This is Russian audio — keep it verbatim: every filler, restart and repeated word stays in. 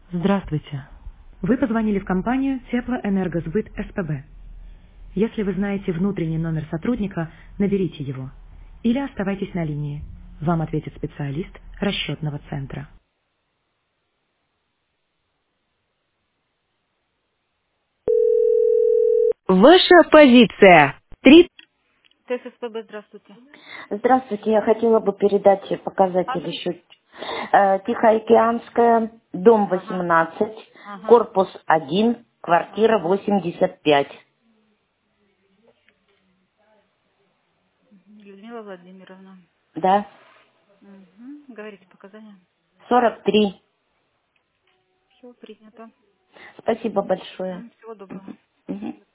Здравствуйте. Вы позвонили в компанию Теплоэнергосбыт СПБ. Если вы знаете внутренний номер сотрудника, наберите его. Или оставайтесь на линии. Вам ответит специалист расчетного центра. Ваша позиция. Три. ТССПБ, здравствуйте. Здравствуйте, я хотела бы передать показатели Адрес? счет. Э, Тихоокеанская, дом Ага, восемнадцать, ага, корпус один, квартира ага. восемьдесят пять. Людмила Владимировна. Да, Угу. Говорите показания. сорок три. Все принято. Спасибо большое. М, Всего доброго. Мгм.